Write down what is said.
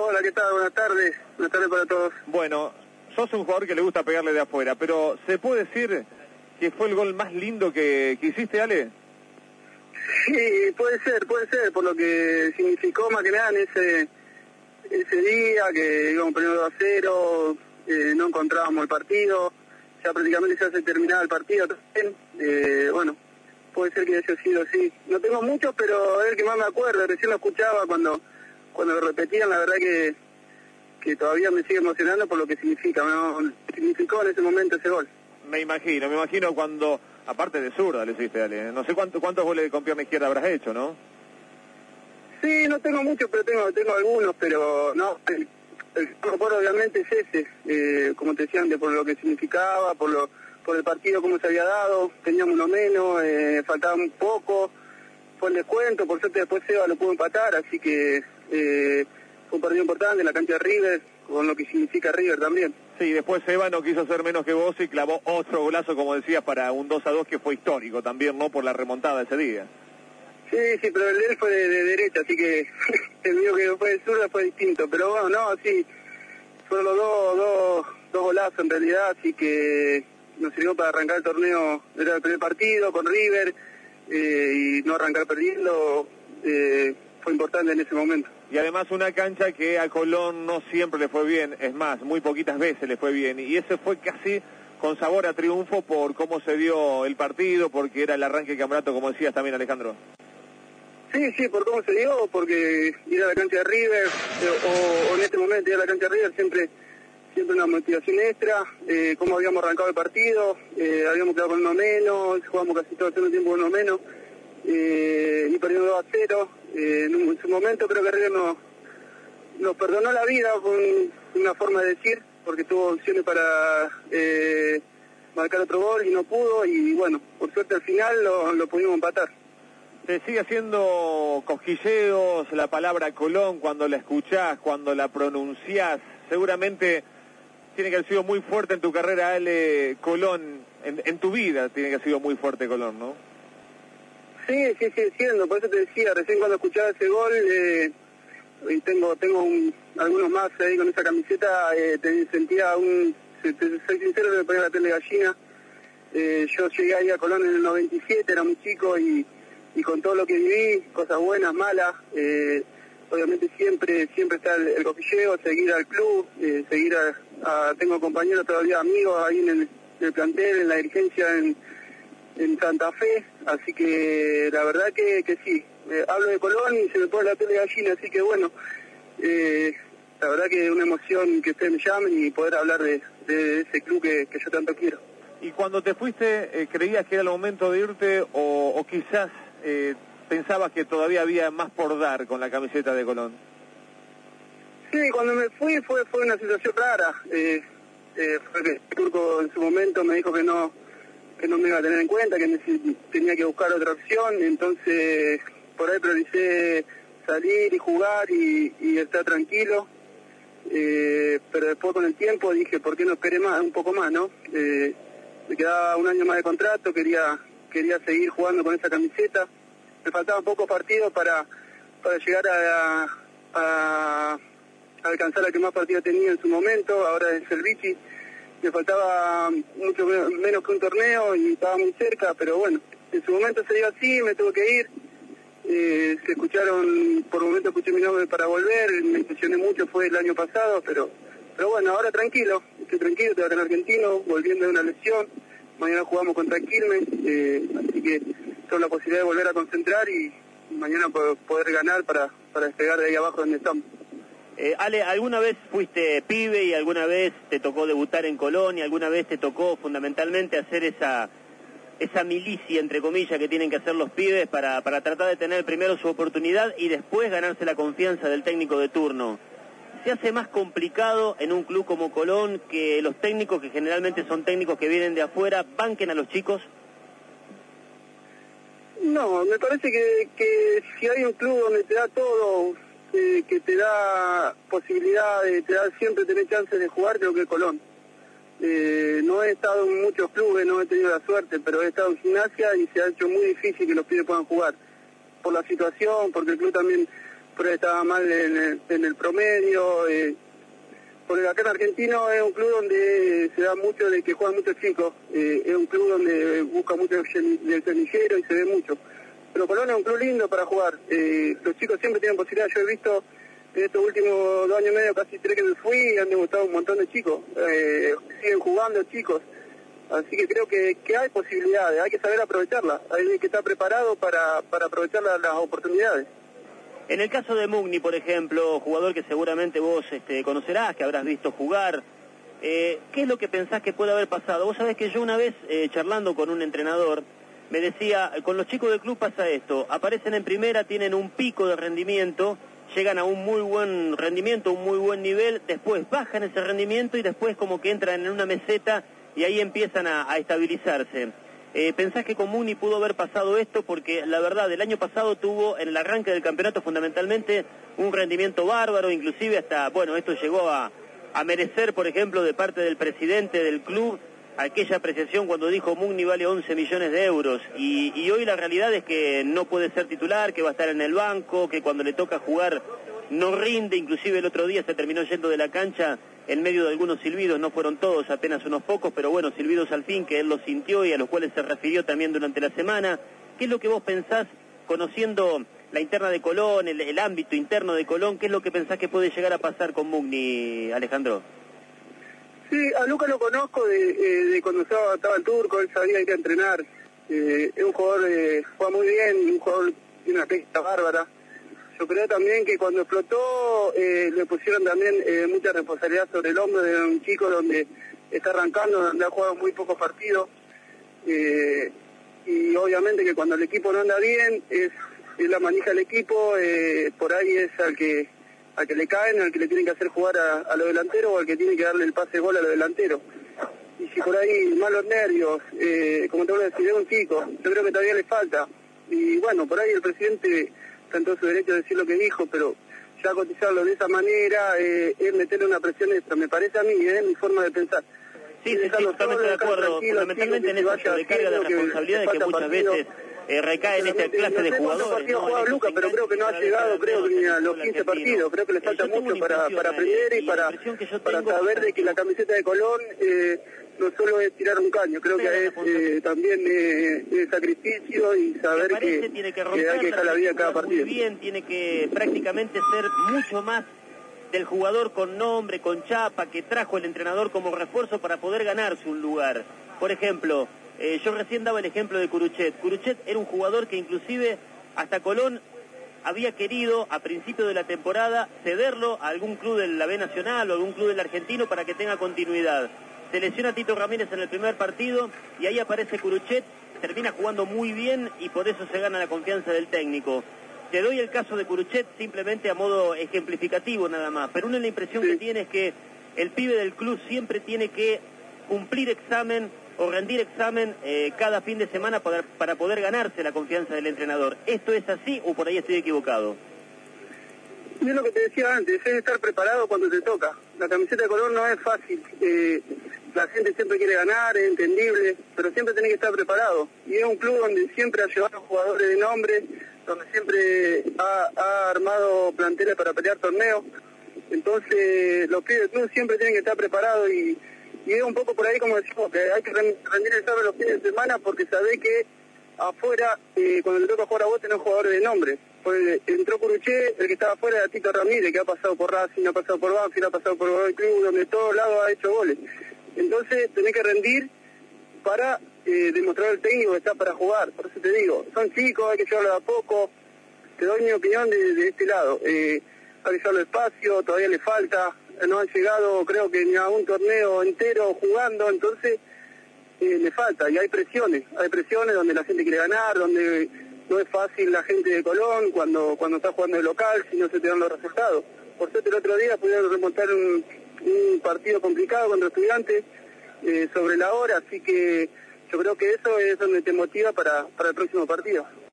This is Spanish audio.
Hola, ¿qué tal? Buenas tardes para todos. Bueno, sos un jugador que le gusta pegarle de afuera, pero ¿se puede decir que fue el gol más lindo que hiciste, Ale? Sí, puede ser, por lo que significó más que nada en ese día, que íbamos perdiendo 2-0, no encontrábamos el partido, ya prácticamente ya se terminaba el partido también, bueno, puede ser que haya sido así. No tengo muchos, pero es el que más me acuerdo, recién lo escuchaba cuando lo repetían, la verdad que todavía me sigue emocionando por lo que significa, ¿no? Significó en ese momento ese gol. Me imagino cuando, aparte de zurda le hiciste, Ale, no sé cuántos goles con pierna izquierda habrás hecho, ¿no? Sí, no tengo muchos, pero tengo algunos, pero no, el que me acuerdo obviamente es ese, como te decía antes, por lo que significaba, por el partido como se había dado, teníamos uno menos, faltaba un poco, fue el descuento, por suerte después Seba lo pudo empatar, así que fue un partido importante en la cancha de River, con lo que significa River también. Sí, después Seba no quiso ser menos que vos y clavó otro golazo, como decías, para un 2-2 que fue histórico también, ¿no? Por la remontada ese día. Sí, pero el de él fue de derecha, así que el mío que fue de zurda fue distinto, pero bueno, no, sí, fueron los dos golazos en realidad, así que nos sirvió para arrancar el torneo, era el primer partido con River, y no arrancar perdiendo, fue importante en ese momento. Y además una cancha que a Colón no siempre le fue bien, es más, muy poquitas veces le fue bien, y ese fue casi con sabor a triunfo por cómo se dio el partido, porque era el arranque del campeonato, como decías también, Alejandro. Sí, por cómo se dio, porque ir a la cancha de River, o en este momento ir a la cancha de River siempre una motivación extra, cómo habíamos arrancado el partido, habíamos quedado con uno menos, jugamos casi todo el segundo tiempo con uno menos, y perdiendo 2-0, en su momento creo que River nos perdonó la vida con una forma de decir, porque tuvo opciones para marcar otro gol y no pudo, y bueno, por suerte al final lo pudimos empatar. Te sigue haciendo cosquilleos la palabra Colón cuando la escuchás, cuando la pronunciás. Seguramente tiene que haber sido muy fuerte en tu carrera, Ale, Colón, en tu vida tiene que haber sido muy fuerte Colón, ¿no? Sí, siendo, por eso te decía, recién cuando escuchaba ese gol, y tengo algunos más ahí con esa camiseta, sentía soy sincero, me ponía la piel de gallina. Yo llegué ahí a Colón en el 97, era muy chico y con todo lo que viví, cosas buenas, malas, obviamente siempre está el cosquilleo, seguir al club, seguir tengo compañeros todavía amigos ahí en el plantel, en la dirigencia en Santa Fe, así que la verdad que sí, hablo de Colón y se me pone la piel de gallina, así que bueno, la verdad que es una emoción que ustedes me llamen y poder hablar de ese club que yo tanto quiero. Y cuando te fuiste, ¿creías que era el momento de irte o quizás pensabas que todavía había más por dar con la camiseta de Colón? Sí, cuando me fui fue una situación rara. Fue que el turco en su momento me dijo que no me iba a tener en cuenta, que tenía que buscar otra opción, entonces por ahí prioricé salir y jugar y estar tranquilo. Pero después con el tiempo dije, ¿por qué no esperé un poco más, no? Me quedaba un año más de contrato, quería seguir jugando con esa camiseta. Me faltaban pocos partidos para llegar a alcanzar la que más partidos tenía en su momento, ahora es el Vichy. Me faltaba mucho menos que un torneo y estaba muy cerca, pero bueno, en su momento se dio así, me tuve que ir. Se escucharon, por un momento escuché mi nombre para volver, me impresioné mucho, fue el año pasado, pero bueno, ahora tranquilo, estoy tranquilo, estoy acá en Argentino, volviendo de una lesión, mañana jugamos contra Quilmes, así que tengo la posibilidad de volver a concentrar y mañana poder ganar para despegar de ahí abajo donde estamos. Ale, ¿alguna vez fuiste pibe y alguna vez te tocó debutar en Colón y alguna vez te tocó fundamentalmente hacer esa milicia, entre comillas, que tienen que hacer los pibes para tratar de tener primero su oportunidad y después ganarse la confianza del técnico de turno? ¿Se hace más complicado en un club como Colón que los técnicos, que generalmente son técnicos que vienen de afuera, banquen a los chicos? No, me parece que si hay un club donde te da todo, que te da posibilidades, te da siempre tener chances de jugar, creo que es Colón. No he estado en muchos clubes, no he tenido la suerte, pero he estado en Gimnasia y se ha hecho muy difícil que los pibes puedan jugar. Por la situación, porque el club también por ahí estaba mal en el promedio. Porque acá en Argentino es un club donde se da mucho de que juegan muchos chicos, es un club donde busca mucho del semillero y se ve mucho. Pero Colón es un club lindo para jugar, los chicos siempre tienen posibilidad. Yo he visto en estos últimos 2 años y medio, casi 3 que me fui, han debutado un montón de chicos, siguen jugando chicos, así que creo que hay posibilidades, hay que saber aprovecharlas, hay que estar preparado para aprovechar las oportunidades. En el caso de Mugni, por ejemplo, jugador que seguramente vos conocerás, que habrás visto jugar, ¿qué es lo que pensás que puede haber pasado? Vos sabés que yo una vez, charlando con un entrenador, me decía, con los chicos del club pasa esto, aparecen en primera, tienen un pico de rendimiento, llegan a un muy buen rendimiento, un muy buen nivel, después bajan ese rendimiento y después como que entran en una meseta y ahí empiezan a estabilizarse. ¿Pensás que con Mugni pudo haber pasado esto? Porque la verdad, el año pasado tuvo en el arranque del campeonato fundamentalmente un rendimiento bárbaro, inclusive hasta, bueno, esto llegó a merecer, por ejemplo, de parte del presidente del club, aquella apreciación cuando dijo Mugni vale 11 millones de euros. Y hoy la realidad es que no puede ser titular, que va a estar en el banco, que cuando le toca jugar no rinde, inclusive el otro día se terminó yendo de la cancha en medio de algunos silbidos, no fueron todos, apenas unos pocos, pero bueno, silbidos al fin que él los sintió y a los cuales se refirió también durante la semana. ¿Qué es lo que vos pensás, conociendo la interna de Colón, el ámbito interno de Colón, qué es lo que pensás que puede llegar a pasar con Mugni, Alejandro? Sí, a Luca lo conozco de cuando estaba el Turco, él sabía ir a entrenar, es un jugador, juega muy bien, un jugador de una técnica bárbara. Yo creo también que cuando explotó le pusieron también mucha responsabilidad sobre el hombro de un chico donde está arrancando, donde ha jugado muy pocos partidos. Y obviamente que cuando el equipo no anda bien, es la manija del equipo, por ahí es al que le caen, al que le tienen que hacer jugar a los delanteros o al que tiene que darle el pase de gol a los delanteros. Y si por ahí malos nervios, como te voy a decir, es un chico, yo creo que todavía le falta. Y bueno, por ahí el presidente está en todo su derecho de decir lo que dijo, pero ya cotizarlo de esa manera es meterle una presión extra, me parece a mí, mi forma de pensar. Sí, totalmente de acuerdo, fundamentalmente en esa sobrecarga de responsabilidades que muchas veces recae en esta clase de jugadores. No jugado Lucas, pero creo que no ha llegado, creo que ni a los 15 partidos, creo que le falta mucho para aprender y para saber de que la camiseta de Colón no solo es tirar un caño, creo que es también sacrificio y saber que hay que dejar la vida en cada partido. Muy bien, tiene que prácticamente ser mucho más del jugador con nombre, con chapa, que trajo el entrenador como refuerzo para poder ganarse un lugar. Por ejemplo, yo recién daba el ejemplo de Curuchet. Curuchet era un jugador que inclusive hasta Colón había querido a principio de la temporada cederlo a algún club de la B Nacional o algún club del argentino para que tenga continuidad. Se lesiona Tito Ramírez en el primer partido y ahí aparece Curuchet, termina jugando muy bien y por eso se gana la confianza del técnico. Te doy el caso de Curuchet simplemente a modo ejemplificativo nada más, pero una de la impresión que tiene es que el pibe del club siempre tiene que cumplir examen o rendir examen cada fin de semana para poder ganarse la confianza del entrenador. ¿Esto es así o por ahí estoy equivocado? Y es lo que te decía antes, es estar preparado cuando te toca. La camiseta de color no es fácil, la gente siempre quiere ganar, es entendible, pero siempre tenés que estar preparado. Y es un club donde siempre ha llevado jugadores de nombre, donde siempre ha armado planteles para pelear torneos. Entonces los pibes del club siempre tienen que estar preparados y es un poco por ahí como decimos, que hay que rendir el examen los fines de semana porque sabés que afuera, cuando te toca jugar a vos tenés jugadores de nombre. Pues entró Curuchet, el que estaba afuera era Tito Ramírez, que ha pasado por Racing, ha pasado por Banfield, ha pasado por el club, donde de todos lados ha hecho goles. Entonces tenés que rendir para demostrar al técnico que está para jugar. Por eso te digo, son chicos, hay que llevarlo de a poco. Te doy mi opinión de este lado. Hay que llevarlo despacio, todavía le falta. No han llegado, creo que ni a un torneo entero jugando, entonces le falta. Y hay presiones donde la gente quiere ganar, donde no es fácil la gente de Colón cuando está jugando de local, si no se te dan los resultados. Por suerte el otro día pudieron remontar un partido complicado contra Estudiantes sobre la hora, así que yo creo que eso es donde te motiva para el próximo partido.